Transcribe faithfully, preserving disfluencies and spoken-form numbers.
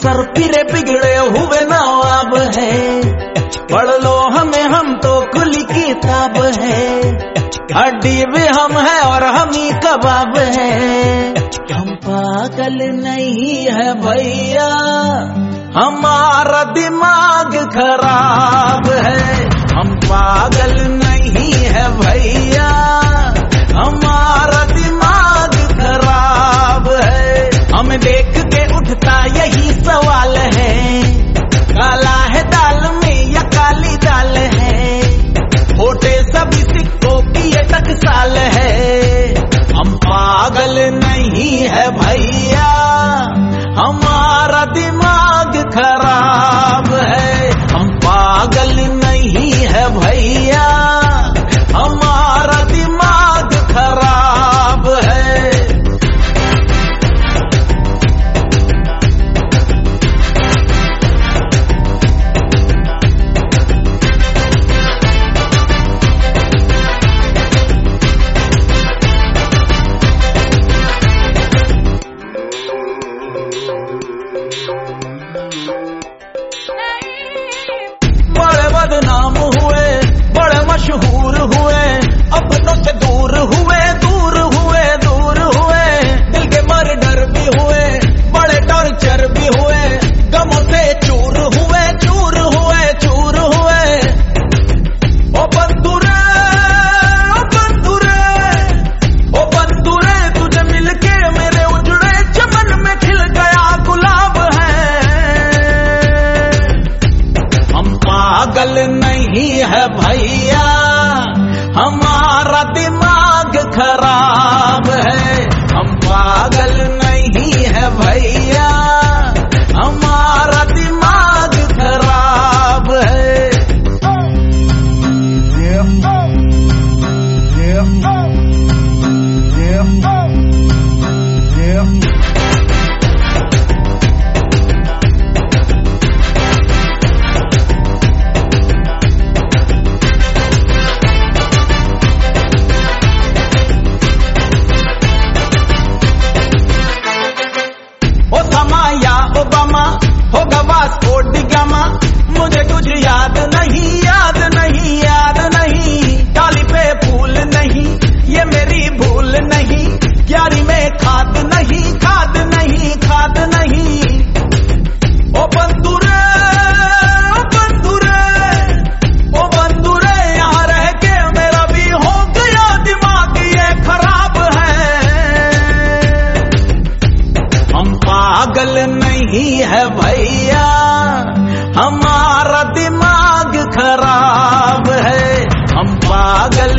अफसर फिरे बिगड़े हुए नवाब है, पढ़ लो हमें हम तो खुली किताब है, हड्डी भी हम है और हम ही कबाब है। हम पागल नहीं है भैया, हमारा दिमाग खराब है। हम पागल नहीं है भैया, हमारा दिमाग खराब है। हमें देख के उठता यही सवाल है, काला है दाल में या काली दाल है, होटे सभी सिक्कों की ये टकसाल है। हम पागल नहीं है भैया, हमारा दिमाग खराब है। हम पागल नहीं है भैया, हमारा दिमाग खराब है। बड़े बदनाम हुए, बड़े मशहूर हुए, अपनों से दूर हुए, दूर हुए, दूर हुए, दिल के मर्डर भी हुए, बड़े टॉर्चर भी हुए, गमों से चूर हुए, चूर हुए, चूर हुए। ओ बंधुरे, ओ बंधुरे, ओ बंधुरे, तुझे मिलके मेरे उजड़े चमन में खिल गया गुलाब है। हम पागल नहीं है भैया, हमारा दिमाग खराब है। हम पागल नहीं है भैया, हमारा दिमाग खराब है। या ओबामा होगा वास्को डिगामा, मुझे तुझे याद नहीं, याद नहीं, याद नहीं। डाली पे फूल नहीं, ये मेरी भूल नहीं, क्यारी में खाद नहीं, खाद नहीं, खाद नहीं। ओ बंधुरे, ओ बंधुरे, ओ बंधुरे, यहाँ रह के मेरा भी हो गया दिमाग ये खराब है। हम पागल नहीं है भैया, हमारा दिमाग खराब है। हम पागल